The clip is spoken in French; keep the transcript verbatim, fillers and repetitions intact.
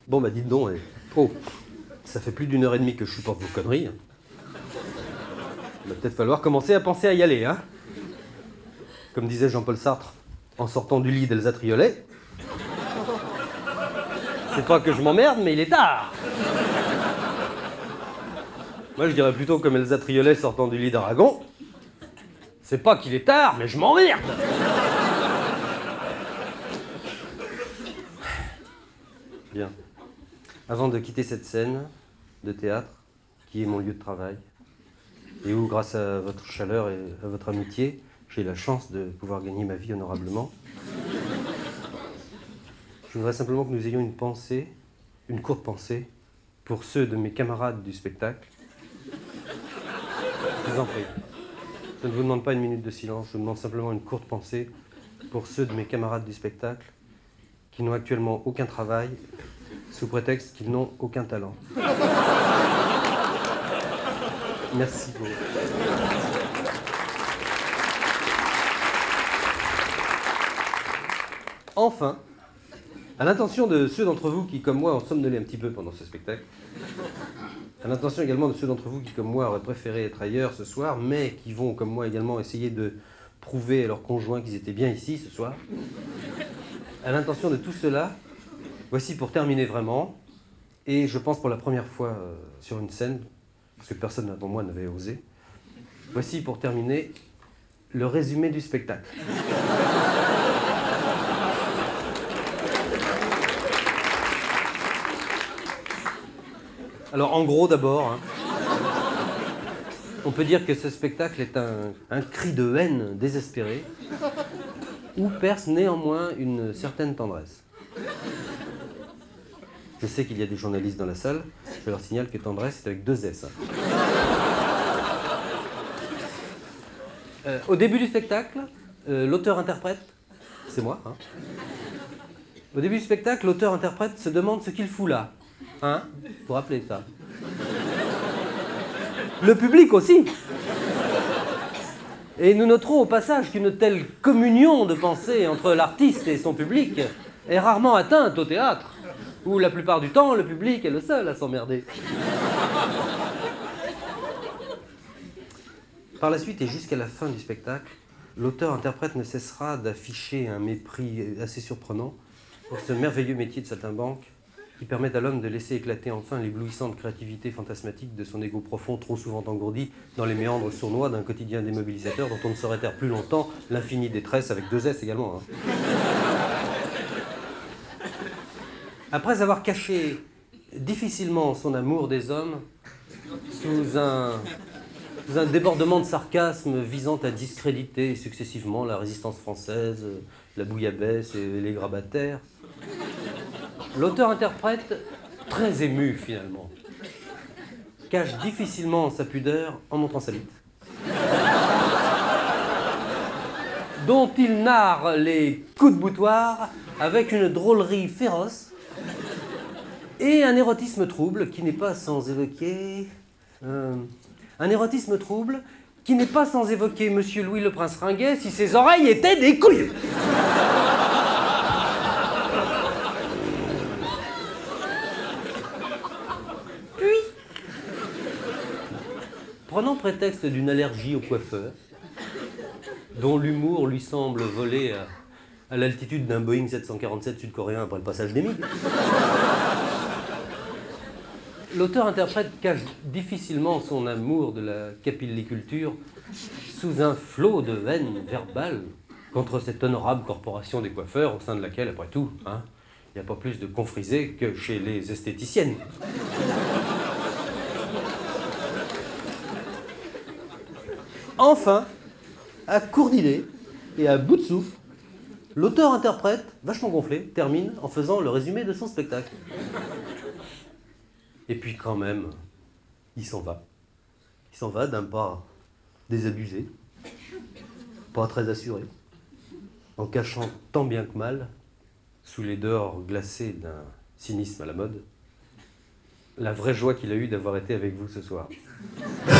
Bon bah dites donc, eh. Oh, ça fait plus d'une heure et demie que je supporte vos conneries. Il va peut-être falloir commencer à penser à y aller, hein. Comme disait Jean-Paul Sartre, en sortant du lit d'Elsa Triolet. C'est pas que je m'emmerde, mais il est tard. Moi, je dirais plutôt comme Elsa Triolet sortant du lit d'Aragon. C'est pas qu'il est tard, mais je m'emmerde. Bien. Avant de quitter cette scène de théâtre, qui est mon lieu de travail, et où, grâce à votre chaleur et à votre amitié, j'ai la chance de pouvoir gagner ma vie honorablement, je voudrais simplement que nous ayons une pensée, une courte pensée, pour ceux de mes camarades du spectacle. Je vous en prie. Je ne vous demande pas une minute de silence, je vous demande simplement une courte pensée pour ceux de mes camarades du spectacle qui n'ont actuellement aucun travail, sous prétexte qu'ils n'ont aucun talent. Merci beaucoup. Enfin, à l'intention de ceux d'entre vous qui, comme moi, ont somnolé un petit peu pendant ce spectacle, à l'intention également de ceux d'entre vous qui, comme moi, auraient préféré être ailleurs ce soir, mais qui vont, comme moi également, essayer de prouver à leurs conjoints qu'ils étaient bien ici ce soir, à l'intention de tout cela, voici pour terminer vraiment, et je pense pour la première fois euh, sur une scène, parce que personne avant moi n'avait osé, voici pour terminer le résumé du spectacle. Alors, en gros, d'abord, hein, on peut dire que ce spectacle est un, un cri de haine désespéré, où perce néanmoins une certaine tendresse. Je sais qu'il y a des journalistes dans la salle, je leur signale que tendresse, c'est avec deux S. Hein. Euh, au début du spectacle, euh, l'auteur-interprète, c'est moi, hein. Au début du spectacle, l'auteur-interprète se demande ce qu'il fout là. Hein? Vous vous rappelez ça? Le public aussi. Et nous noterons au passage qu'une telle communion de pensée entre l'artiste et son public est rarement atteinte au théâtre, où la plupart du temps, le public est le seul à s'emmerder. Par la suite et jusqu'à la fin du spectacle, l'auteur-interprète ne cessera d'afficher un mépris assez surprenant pour ce merveilleux métier de saltimbanque qui permet à l'homme de laisser éclater enfin l'éblouissante créativité fantasmatique de son égo profond, trop souvent engourdi dans les méandres sournois d'un quotidien démobilisateur dont on ne saurait taire plus longtemps l'infinie détresse, avec deux S également. Hein. Après avoir caché difficilement son amour des hommes sous un, sous un débordement de sarcasme visant à discréditer successivement la résistance française, la bouillabaisse et les grabataires, l'auteur-interprète, très ému finalement, cache difficilement sa pudeur en montrant sa bite, dont il narre les coups de boutoir avec une drôlerie féroce et un érotisme trouble qui n'est pas sans évoquer... Euh, un érotisme trouble qui n'est pas sans évoquer Monsieur Louis le Prince Ringuet si ses oreilles étaient des couilles. Prenant prétexte d'une allergie au coiffeur, dont l'humour lui semble voler à, à l'altitude d'un Boeing sept cent quarante-sept sud-coréen après le passage des MiG, l'auteur-interprète cache difficilement son amour de la capilliculture sous un flot de haine verbale contre cette honorable corporation des coiffeurs au sein de laquelle, après tout, hein, il n'y a pas plus de confrisés que chez les esthéticiennes. Enfin, à court d'idées et à bout de souffle, l'auteur-interprète, vachement gonflé, termine en faisant le résumé de son spectacle. Et puis quand même, il s'en va. Il s'en va d'un pas désabusé, pas très assuré, en cachant tant bien que mal, sous les dehors glacés d'un cynisme à la mode, la vraie joie qu'il a eue d'avoir été avec vous ce soir.